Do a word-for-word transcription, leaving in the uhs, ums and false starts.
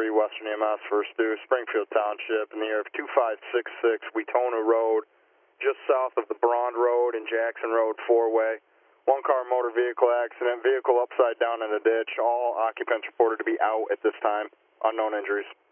three Western E M S, first due, Springfield Township, in the air of two five six six, Weetona Road, just south of the Braund Road and Jackson Road four-way. One car motor vehicle accident, vehicle upside down in a ditch. All occupants reported to be out at this time. Unknown injuries.